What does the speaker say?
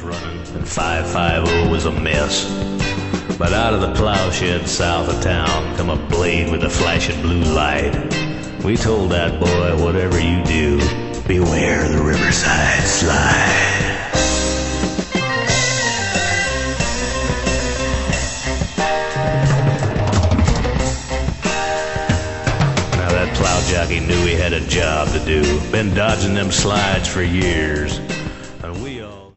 running, and 550 was a mess. But out of the plowshed south of town come a blade with a flashing blue light. We told that boy, whatever you do, beware the Riverside Slide. Now that plow jockey knew he had a job to do. Been dodging them slides for years.